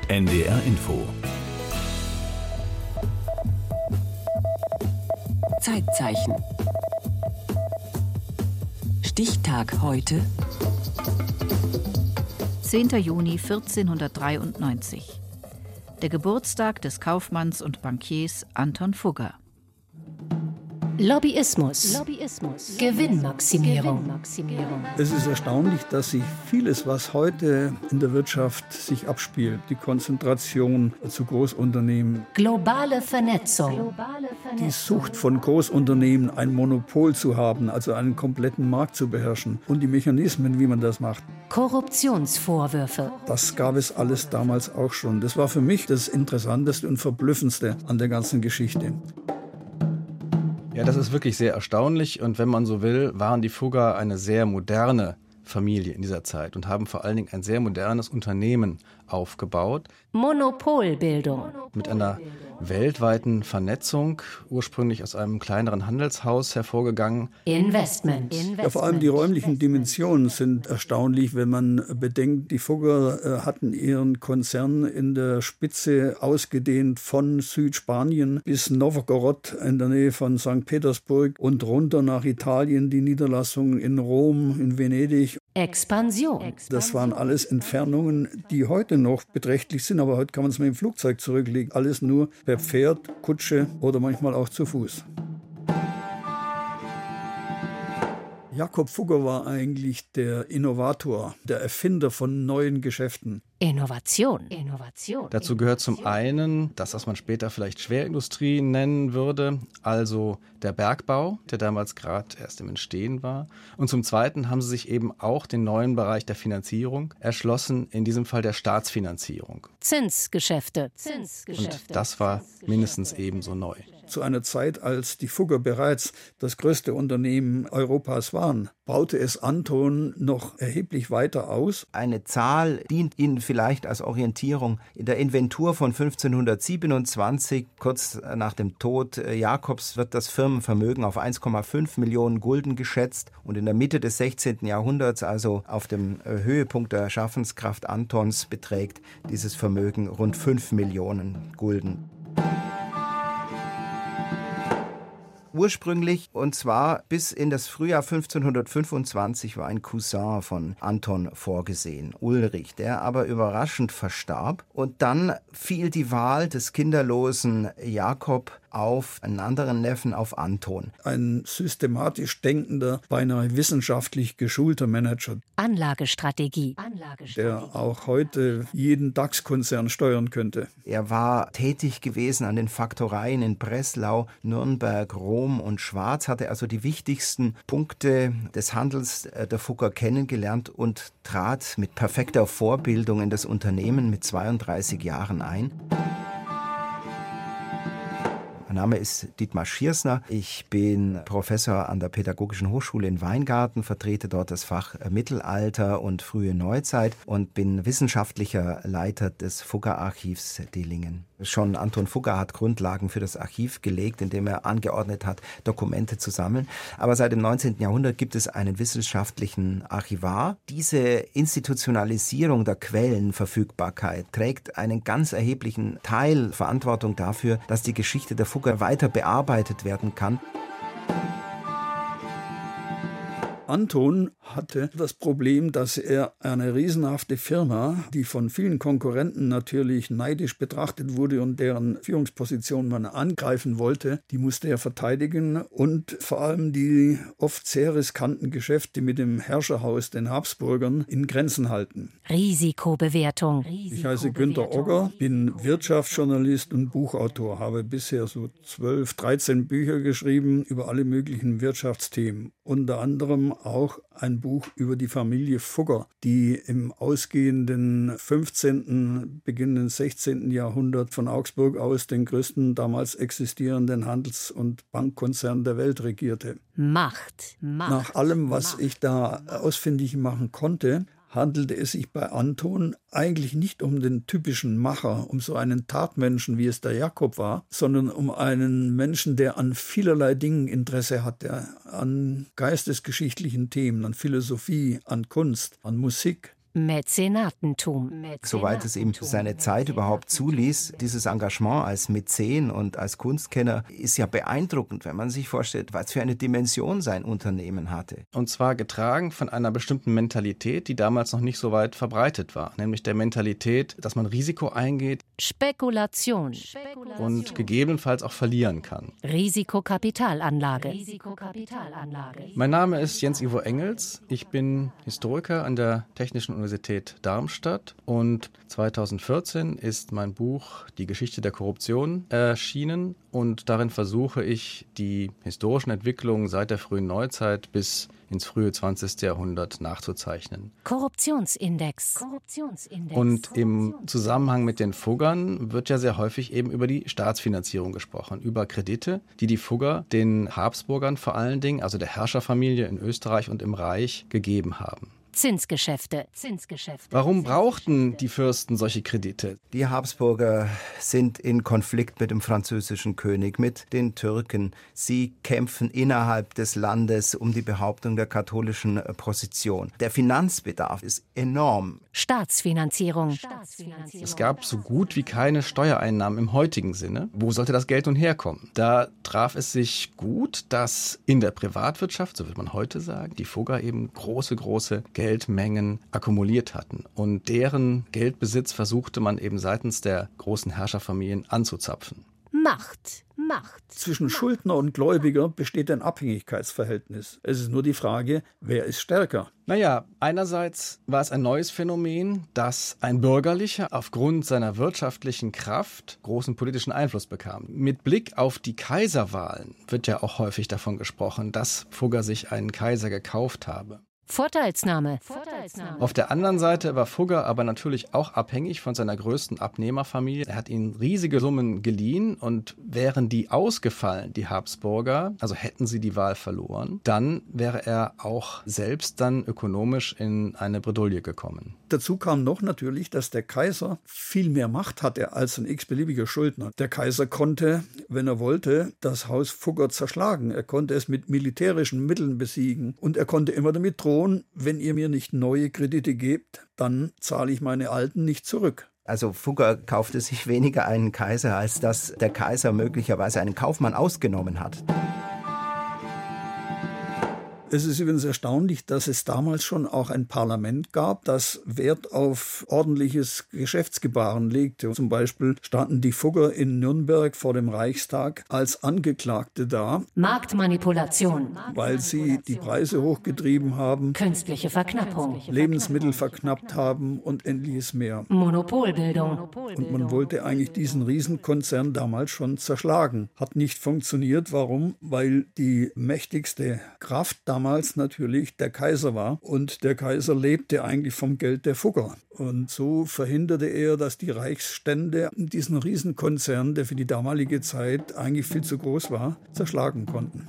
NDR Info. Zeitzeichen. Stichtag heute. 10. Juni 1493. Der Geburtstag des Kaufmanns und Bankiers Anton Fugger. Lobbyismus. Gewinnmaximierung. Es ist erstaunlich, dass sich vieles, was heute in der Wirtschaft sich abspielt, die Konzentration zu Großunternehmen, Globale Vernetzung. die Sucht von Großunternehmen, ein Monopol zu haben, also einen kompletten Markt zu beherrschen und die Mechanismen, wie man das macht, Korruptionsvorwürfe. das gab es alles damals auch schon. Das war für mich das Interessanteste und Verblüffendste an der ganzen Geschichte. Ja, das ist wirklich sehr erstaunlich und wenn man so will, waren die Fugger eine sehr moderne Familie in dieser Zeit und haben vor allen Dingen ein sehr modernes Unternehmen aufgebaut. Monopolbildung. Mit einer weltweiten Vernetzung, ursprünglich aus einem kleineren Handelshaus hervorgegangen. Investment. Ja, vor allem die räumlichen Dimensionen sind erstaunlich, wenn man bedenkt, die Fugger hatten ihren Konzern in der Spitze ausgedehnt von Südspanien bis Novgorod in der Nähe von St. Petersburg und runter nach Italien, die Niederlassungen in Rom, in Venedig. Expansion. Das waren alles Entfernungen, die heute noch beträchtlich sind, aber heute kann man es mit dem Flugzeug zurücklegen. Alles nur per Pferd, Kutsche oder manchmal auch zu Fuß. Jakob Fugger war eigentlich der Innovator, der Erfinder von neuen Geschäften. Innovation. Dazu gehört zum einen das, was man später vielleicht Schwerindustrie nennen würde, also der Bergbau, der damals gerade erst im Entstehen war. Und zum Zweiten haben sie sich eben auch den neuen Bereich der Finanzierung erschlossen, in diesem Fall der Staatsfinanzierung. Zinsgeschäfte. Und das war mindestens ebenso neu. Zu einer Zeit, als die Fugger bereits das größte Unternehmen Europas waren, baute es Anton noch erheblich weiter aus. Eine Zahl dient Ihnen vielleicht als Orientierung. In der Inventur von 1527, kurz nach dem Tod Jakobs, wird das Firmenvermögen auf 1,5 Millionen Gulden geschätzt und in der Mitte des 16. Jahrhunderts, also auf dem Höhepunkt der Schaffenskraft Antons, beträgt dieses Vermögen rund 5 Millionen Gulden. Ursprünglich, und zwar bis in das Frühjahr 1525, war ein Cousin von Anton vorgesehen, Ulrich, der aber überraschend verstarb. Und dann fiel die Wahl des kinderlosen Jakob auf einen anderen Neffen, auf Anton. Ein systematisch denkender, beinahe wissenschaftlich geschulter Manager, Anlagestrategie. der auch heute jeden DAX-Konzern steuern könnte. Er war tätig gewesen an den Faktoreien in Breslau, Nürnberg, Rom und Schwaz, hatte also die wichtigsten Punkte des Handels der Fugger kennengelernt und trat mit perfekter Vorbildung in das Unternehmen mit 32 Jahren ein. Mein Name ist Dietmar Schiersner. Ich bin Professor an der Pädagogischen Hochschule in Weingarten, vertrete dort das Fach Mittelalter und frühe Neuzeit und bin wissenschaftlicher Leiter des Fugger-Archivs Dillingen. Schon Anton Fugger hat Grundlagen für das Archiv gelegt, indem er angeordnet hat, Dokumente zu sammeln. Aber seit dem 19. Jahrhundert gibt es einen wissenschaftlichen Archivar. Diese Institutionalisierung der Quellenverfügbarkeit trägt einen ganz erheblichen Teil Verantwortung dafür, dass die Geschichte der Fugger weiter bearbeitet werden kann. Anton hatte das Problem, dass er eine riesenhafte Firma, die von vielen Konkurrenten natürlich neidisch betrachtet wurde und deren Führungsposition man angreifen wollte, die musste er verteidigen und vor allem die oft sehr riskanten Geschäfte mit dem Herrscherhaus, den Habsburgern, in Grenzen halten. Risikobewertung. Ich heiße Günter Ogger, bin Wirtschaftsjournalist und Buchautor, habe bisher so 12, 13 Bücher geschrieben über alle möglichen Wirtschaftsthemen. Unter anderem auch ein Buch über die Familie Fugger, die im ausgehenden 15., beginnenden 16. Jahrhundert von Augsburg aus den größten damals existierenden Handels- und Bankkonzern der Welt regierte. Macht. Nach allem, was ich da ausfindig machen konnte, handelte es sich bei Anton eigentlich nicht um den typischen Macher, um so einen Tatmenschen, wie es der Jakob war, sondern um einen Menschen, der an vielerlei Dingen Interesse hatte, an geistesgeschichtlichen Themen, an Philosophie, an Kunst, an Musik. Mäzenatentum. Soweit es ihm seine Zeit überhaupt zuließ, dieses Engagement als Mäzen und als Kunstkenner ist ja beeindruckend, wenn man sich vorstellt, was für eine Dimension sein Unternehmen hatte. Und zwar getragen von einer bestimmten Mentalität, die damals noch nicht so weit verbreitet war. Nämlich der Mentalität, dass man Risiko eingeht Spekulation. und gegebenenfalls auch verlieren kann. Risikokapitalanlage. Mein Name ist Jens-Ivo Engels. Ich bin Historiker an der Technischen Universität Darmstadt und 2014 ist mein Buch Die Geschichte der Korruption erschienen und darin versuche ich, die historischen Entwicklungen seit der frühen Neuzeit bis ins frühe 20. Jahrhundert nachzuzeichnen. Korruptionsindex. Und im Zusammenhang mit den Fuggern wird ja sehr häufig eben über die Staatsfinanzierung gesprochen, über Kredite, die die Fugger den Habsburgern vor allen Dingen, also der Herrscherfamilie in Österreich und im Reich, gegeben haben. Zinsgeschäfte. Warum brauchten die Fürsten solche Kredite? Die Habsburger sind in Konflikt mit dem französischen König, mit den Türken. Sie kämpfen innerhalb des Landes um die Behauptung der katholischen Position. Der Finanzbedarf ist enorm. Staatsfinanzierung. Es gab so gut wie keine Steuereinnahmen im heutigen Sinne. Wo sollte das Geld nun herkommen? Da traf es sich gut, dass in der Privatwirtschaft, so würde man heute sagen, die Fugger eben große Geldmengen akkumuliert hatten. Und deren Geldbesitz versuchte man eben seitens der großen Herrscherfamilien anzuzapfen. Macht. Zwischen Schuldner und Gläubiger besteht ein Abhängigkeitsverhältnis. Es ist nur die Frage, wer ist stärker? Naja, einerseits war es ein neues Phänomen, dass ein Bürgerlicher aufgrund seiner wirtschaftlichen Kraft großen politischen Einfluss bekam. Mit Blick auf die Kaiserwahlen wird ja auch häufig davon gesprochen, dass Fugger sich einen Kaiser gekauft habe. Vorteilsnahme. Auf der anderen Seite war Fugger aber natürlich auch abhängig von seiner größten Abnehmerfamilie. Er hat ihnen riesige Summen geliehen und wären die ausgefallen, die Habsburger, also hätten sie die Wahl verloren, dann wäre er auch selbst dann ökonomisch in eine Bredouille gekommen. Dazu kam noch natürlich, dass der Kaiser viel mehr Macht hatte als ein x-beliebiger Schuldner. Der Kaiser konnte, wenn er wollte, das Haus Fugger zerschlagen. Er konnte es mit militärischen Mitteln besiegen und er konnte immer damit drohen, wenn ihr mir nicht neue Kredite gebt, dann zahle ich meine alten nicht zurück. Also Fugger kaufte sich weniger einen Kaiser, als dass der Kaiser möglicherweise einen Kaufmann ausgenommen hat. Es ist übrigens erstaunlich, dass es damals schon auch ein Parlament gab, das Wert auf ordentliches Geschäftsgebaren legte. Zum Beispiel standen die Fugger in Nürnberg vor dem Reichstag als Angeklagte da, Marktmanipulation. weil sie die Preise hochgetrieben haben, Künstliche Verknappung. Lebensmittel verknappt haben und ähnliches mehr. Monopolbildung. Und man wollte eigentlich diesen Riesenkonzern damals schon zerschlagen. Hat nicht funktioniert. Warum? Weil die mächtigste Kraft damals natürlich der Kaiser war. Und der Kaiser lebte eigentlich vom Geld der Fugger. Und so verhinderte er, dass die Reichsstände diesen Riesenkonzern, der für die damalige Zeit eigentlich viel zu groß war, zerschlagen konnten.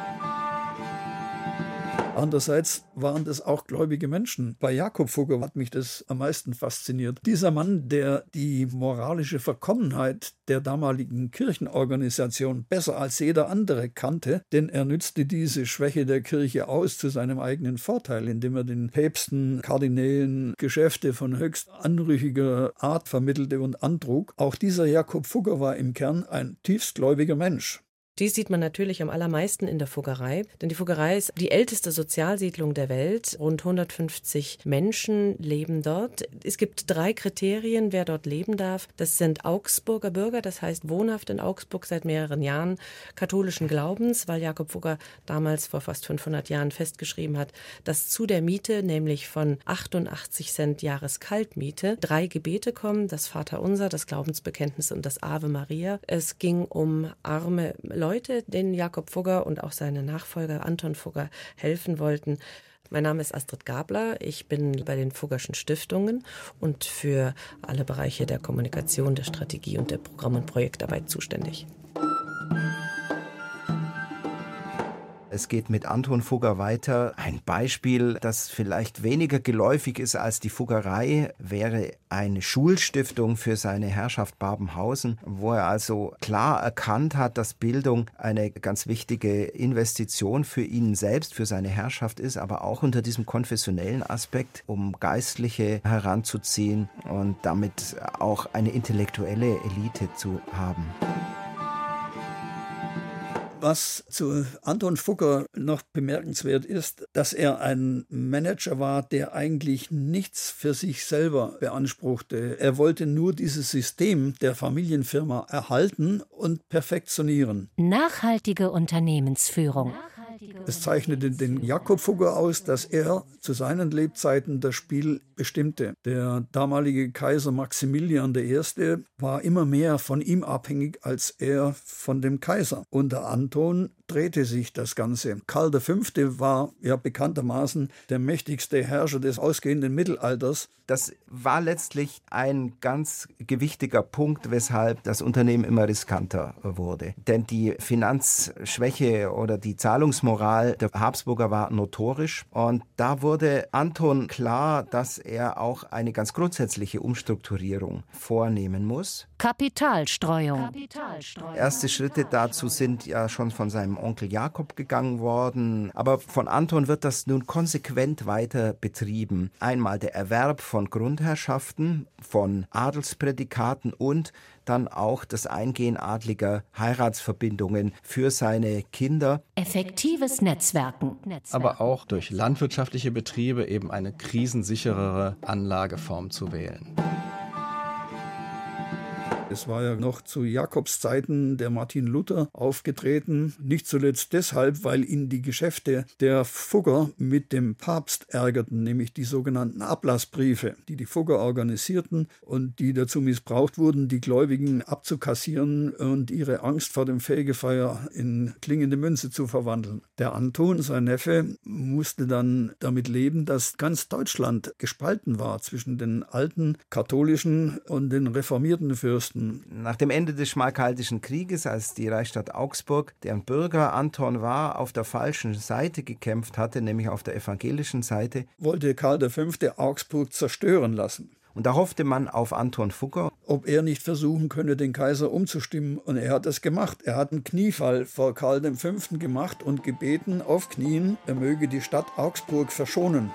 Andererseits waren das auch gläubige Menschen. Bei Jakob Fugger hat mich das am meisten fasziniert. Dieser Mann, der die moralische Verkommenheit der damaligen Kirchenorganisation besser als jeder andere kannte, denn er nützte diese Schwäche der Kirche aus zu seinem eigenen Vorteil, indem er den Päpsten, Kardinälen Geschäfte von höchst anrüchiger Art vermittelte und antrug. Auch dieser Jakob Fugger war im Kern ein tiefstgläubiger Mensch. Dies sieht man natürlich am allermeisten in der Fuggerei, denn die Fuggerei ist die älteste Sozialsiedlung der Welt. Rund 150 Menschen leben dort. Es gibt 3 Kriterien, wer dort leben darf. Das sind Augsburger Bürger, das heißt wohnhaft in Augsburg seit mehreren Jahren, katholischen Glaubens, weil Jakob Fugger damals vor fast 500 Jahren festgeschrieben hat, dass zu der Miete, nämlich von 88 Cent Jahreskaltmiete, 3 Gebete kommen, das Vaterunser, das Glaubensbekenntnis und das Ave Maria. Es ging um arme Leute, denen Jakob Fugger und auch seine Nachfolger Anton Fugger helfen wollten. Mein Name ist Astrid Gabler, ich bin bei den Fuggerschen Stiftungen und für alle Bereiche der Kommunikation, der Strategie und der Programm- und Projektarbeit zuständig. Es geht mit Anton Fugger weiter. Ein Beispiel, das vielleicht weniger geläufig ist als die Fuggerei, wäre eine Schulstiftung für seine Herrschaft Babenhausen, wo er also klar erkannt hat, dass Bildung eine ganz wichtige Investition für ihn selbst, für seine Herrschaft ist, aber auch unter diesem konfessionellen Aspekt, um Geistliche heranzuziehen und damit auch eine intellektuelle Elite zu haben. Was zu Anton Fugger noch bemerkenswert ist, dass er ein Manager war, der eigentlich nichts für sich selber beanspruchte. Er wollte nur dieses System der Familienfirma erhalten und perfektionieren. Nachhaltige Unternehmensführung. Es zeichnete den Jakob Fugger aus, dass er zu seinen Lebzeiten das Spiel bestimmte. Der damalige Kaiser Maximilian I. war immer mehr von ihm abhängig als er von dem Kaiser. Unter Anton drehte sich das Ganze. Karl V. war ja bekanntermaßen der mächtigste Herrscher des ausgehenden Mittelalters. Das war letztlich ein ganz gewichtiger Punkt, weshalb das Unternehmen immer riskanter wurde. Denn die Finanzschwäche oder die Zahlungsmoral der Habsburger war notorisch. Und da wurde Anton klar, dass er auch eine ganz grundsätzliche Umstrukturierung vornehmen muss. Kapitalstreuung. Erste Schritte dazu sind ja schon von seinem Onkel Jakob gegangen worden. Aber von Anton wird das nun konsequent weiter betrieben. Einmal der Erwerb von Grundherrschaften, von Adelsprädikaten und dann auch das Eingehen adliger Heiratsverbindungen für seine Kinder. Effektives Netzwerken. Aber auch durch landwirtschaftliche Betriebe eben eine krisensicherere Anlageform zu wählen. Es war ja noch zu Jakobs Zeiten der Martin Luther aufgetreten, nicht zuletzt deshalb, weil ihn die Geschäfte der Fugger mit dem Papst ärgerten, nämlich die sogenannten Ablassbriefe, die die Fugger organisierten und die dazu missbraucht wurden, die Gläubigen abzukassieren und ihre Angst vor dem Fegefeuer in klingende Münze zu verwandeln. Der Anton, sein Neffe, musste dann damit leben, dass ganz Deutschland gespalten war zwischen den alten katholischen und den reformierten Fürsten. Nach dem Ende des Schmalkaldischen Krieges, als die Reichsstadt Augsburg, deren Bürger Anton war, auf der falschen Seite gekämpft hatte, nämlich auf der evangelischen Seite, wollte Karl V. Augsburg zerstören lassen. Und da hoffte man auf Anton Fugger. Ob er nicht versuchen könne, den Kaiser umzustimmen. Und er hat das gemacht. Er hat einen Kniefall vor Karl V. gemacht und gebeten auf Knien, er möge die Stadt Augsburg verschonen.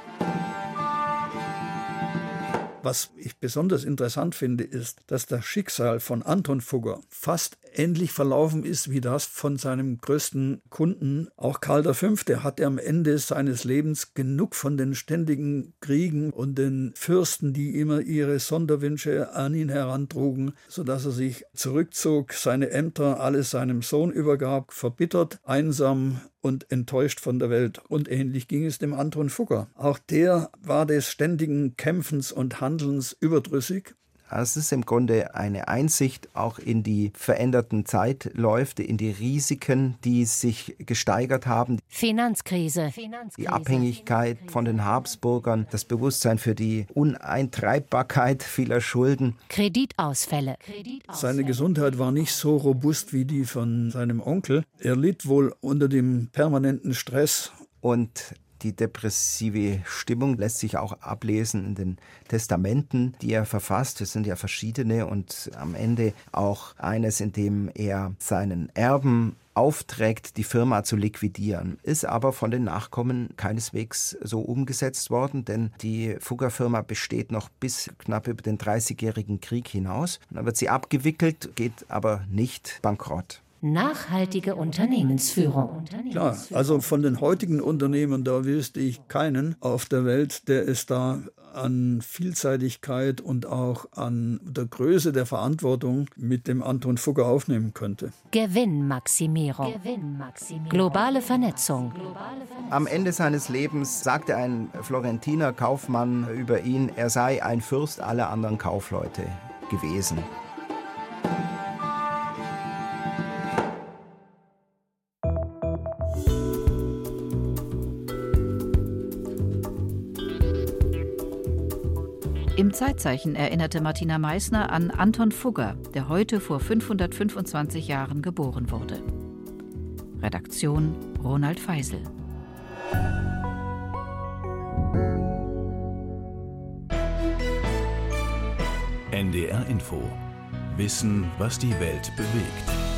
Was ich besonders interessant finde, ist, dass das Schicksal von Anton Fugger fast ähnlich verlaufen ist wie das von seinem größten Kunden. Auch Karl V. hatte am Ende seines Lebens genug von den ständigen Kriegen und den Fürsten, die immer ihre Sonderwünsche an ihn herantrugen, sodass er sich zurückzog, seine Ämter alles seinem Sohn übergab, verbittert, einsam und enttäuscht von der Welt. Und ähnlich ging es dem Anton Fugger. Auch der war des ständigen Kämpfens und Handelns überdrüssig. Es ist im Grunde eine Einsicht auch in die veränderten Zeitläufe, in die Risiken, die sich gesteigert haben. Finanzkrise. Die Abhängigkeit von den Habsburgern, das Bewusstsein für die Uneintreibbarkeit vieler Schulden. Kreditausfälle. Seine Gesundheit war nicht so robust wie die von seinem Onkel. Er litt wohl unter dem permanenten Stress. Und die depressive Stimmung lässt sich auch ablesen in den Testamenten, die er verfasst. Es sind ja verschiedene und am Ende auch eines, in dem er seinen Erben aufträgt, die Firma zu liquidieren. Ist aber von den Nachkommen keineswegs so umgesetzt worden, denn die Fugger-Firma besteht noch bis knapp über den 30-jährigen Krieg hinaus. Dann wird sie abgewickelt, geht aber nicht bankrott. Nachhaltige Unternehmensführung. Klar, also von den heutigen Unternehmen, da wüsste ich keinen auf der Welt, der es da an Vielseitigkeit und auch an der Größe der Verantwortung mit dem Anton Fugger aufnehmen könnte. Gewinnmaximierung. Globale Vernetzung. Am Ende seines Lebens sagte ein Florentiner Kaufmann über ihn, er sei ein Fürst aller anderen Kaufleute gewesen. Im Zeitzeichen erinnerte Martina Meissner an Anton Fugger, der heute vor 525 Jahren geboren wurde. Redaktion Ronald Feisel. NDR Info. Wissen, was die Welt bewegt.